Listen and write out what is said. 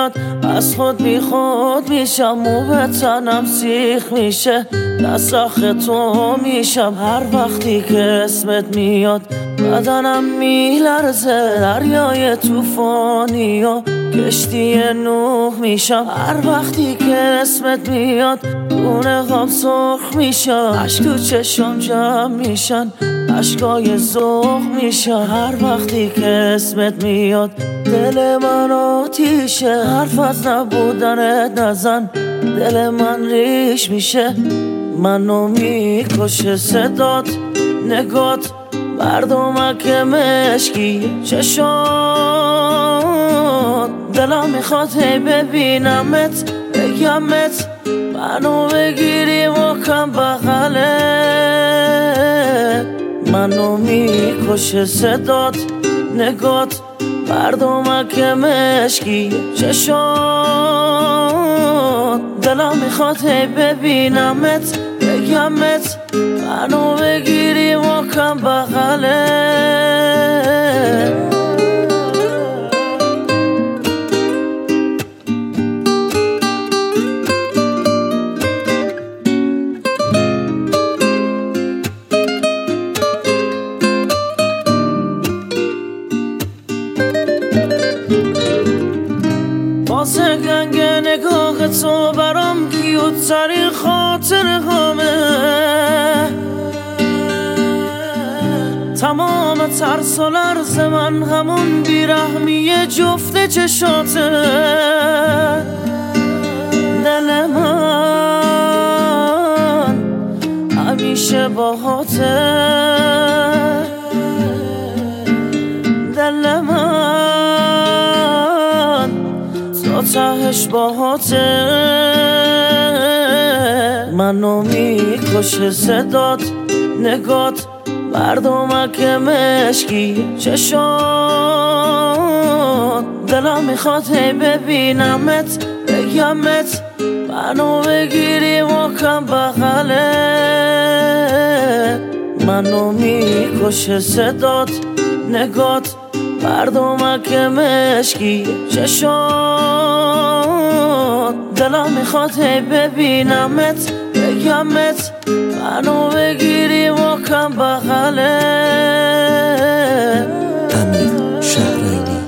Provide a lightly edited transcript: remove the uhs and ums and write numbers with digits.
میاد از خود بی خود میشم، مو به تنم سیخ میشه، دست آخ تو میشم. هر وقتی که اسمت میاد بدنم میلرزه، دریای توفانی و کشتی نوح میشم. هر وقتی که اسمت میاد دونه غم سرخ میشم، عشق تو چشم جمع میشن، عشقای ذوق میشن. هر وقتی که اسمت میاد دل من آتیشه، حرف از نبودنت نزن دل من ریش میشه. منو میکشه صدات، نگات، مردمک مشکی چشات. دلم میخواد هی ببینمت بگمت، منو بگیری محکم بغله. منو میکشه صدات، نگات، مردمک مشکی چشات. دلم میخواد هی ببینمت بگمت، منو بگیری محکم بغله. واسه گنگ نگاه تو برام کیوت ترین خاطر همه، تمام ترس و لرز من همون بیرحمی جفت چشاته. دل من همیشه باهاته، دل من تا تهش باهاته. منو میکشه صدات، نگات، مردمک مشکی چشات. دلم میخواد هی ببینمت بگمت، منو بگیری محکم بغله. منو میکشه صدات، نگات، مردمک مشکی چشات. دلم میخواد هی ببینمت بگمت، منو بگیری محکم بغله. امیر شهرینی